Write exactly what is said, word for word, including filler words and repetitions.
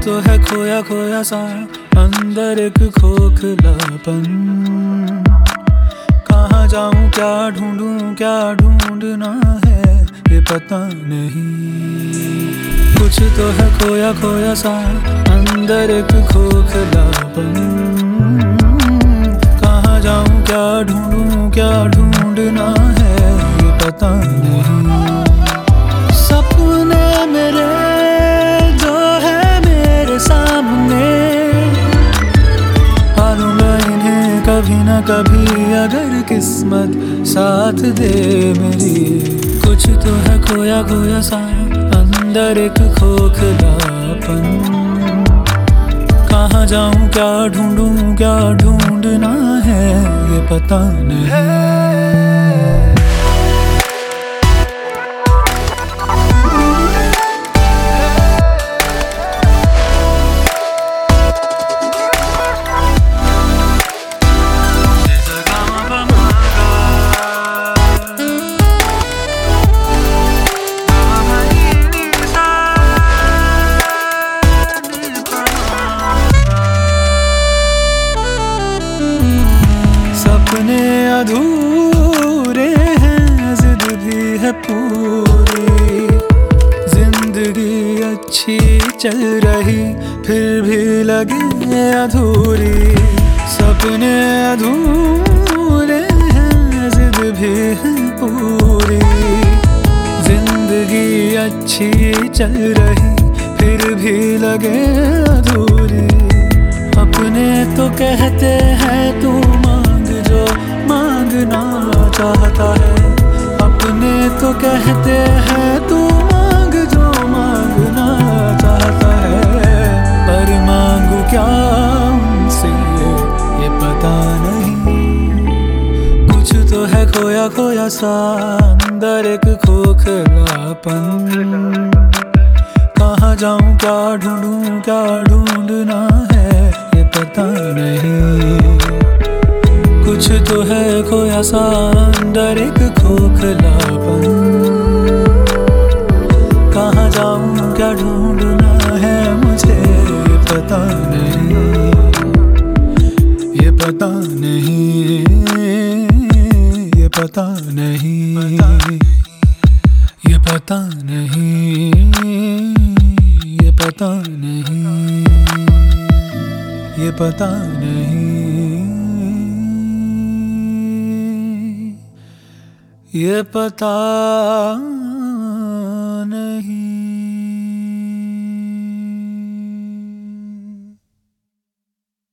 तो है खोया खोया सा अंदर एक खोखलापन। कहाँ जाऊं क्या ढूंढूं क्या ढूंढना है ये पता नहीं। कुछ तो है खोया खोया सा अंदर एक खोखलापन। कहाँ जाऊं क्या ढूंढूं क्या ढूंढना है ये पता नहीं। सपने मेरे जो है मेरे सामने, पालूंगा इन्हें कभी ना कभी अगर किस्मत साथ दे मेरी। कुछ तो है खोया खोया सा अंदर एक खोखलापन। कहाँ जाऊं क्या ढूंढूं क्या ढूंढना है ये पता नहीं। सपने अधूरे हैं जिद भी है पूरी। जिंदगी अच्छी चल रही फिर भी लगे अधूरी। सपने अधूरे हैं जिद भी है पूरी। जिंदगी अच्छी चल रही फिर भी लगे अधूरी। अपने तो कहते हैं तू जो मांगना चाहता है। अपने तो कहते हैं तू मांग जो मांगना चाहता है। पर मांगू क्या उनसे ये पता नहीं। कुछ तो है खोया खोया सा अंदर एक खोखलापन। कहाँ जाऊं क्या ढूंढूं क्या ढूंढना है ये पता नहीं। कुछ तो है खोया सा अंदर एक खोखलापन। कहाँ जाऊं क्या ढूंढना है मुझे ये पता नहीं। ये पता नहीं ये पता नहीं ये पता नहीं ये पता नहीं ये पता नहीं ये पता नहीं।